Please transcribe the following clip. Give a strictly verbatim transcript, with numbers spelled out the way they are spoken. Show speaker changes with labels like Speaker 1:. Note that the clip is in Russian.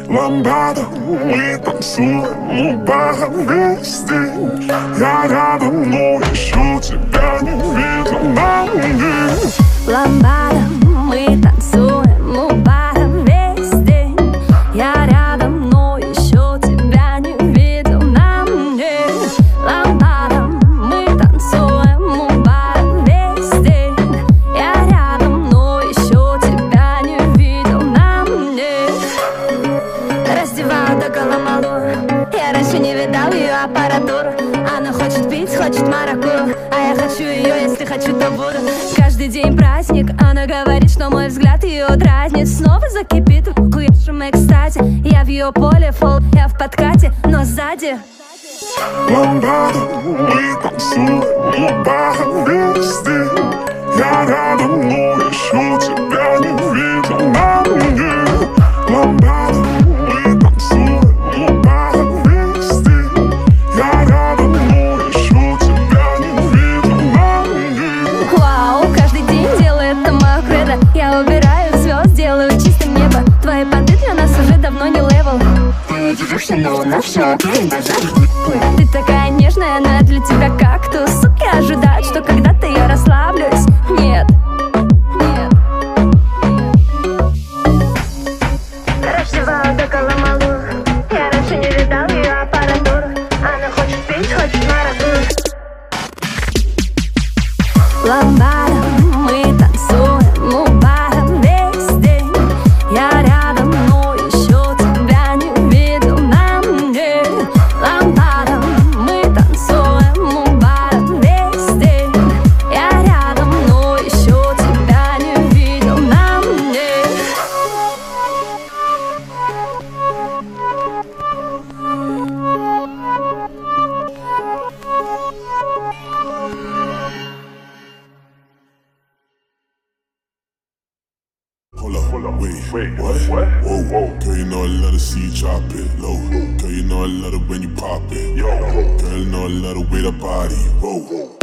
Speaker 1: Ламбада, мы танцуем у бара весь день. Я рядом, но еще тебя не видел на мне.
Speaker 2: Ламбада, мы танцуем у бара весь день. Я рядом, но еще тебя не видел на мне. Ламбада, мы танцуем у бара весь день. Я рядом, но еще тебя не видел на мне. Раздеваю до голомалу. Я раньше не видал ее аппаратуру. Она хочет пить, хочет маракую, а я хочу ее, если хочу, то буду. Каждый день праздник, она говорит, что мой взгляд ее дразнит. Снова закипит в хуяшем экстазе. Я в ее поле, фол, я в подкате, но сзади
Speaker 1: Ламбада, мы танцуем у бара весь день. Я рядом, но еще тебя не видел на мне. Ламбада, мы танцуем у бара весь день. Я рядом, но еще тебя не видел на мне.
Speaker 2: вау, каждый день делает это мое кредо. Я убираю звезд, делаю чистым небо. Твои понты для нас уже давно не левел.
Speaker 3: Ты удивишься, но на все
Speaker 2: Ты такая нежная, но я для тебя кактус. Суки ожидают, что когда-то я расслаблюсь. Нет, нет. Раздеваю до голомалу. Я раньше не видал ее аппаратуру. Она хочет пить, хочет маракую. Ламбада, мы танцуем у бара весь день. Я рядом, но еще тебя не видел на мне. Ламбада, мы танцуем у бара весь день. Я рядом, но еще тебя не видел на мне.
Speaker 1: Hold up, hold up, wait, wait, what? What? Whoa, whoa. Girl, you know I love to see you drop it low. Girl, you know I love it when you pop it. Yo, girl, you know I love the way that body. Whoa.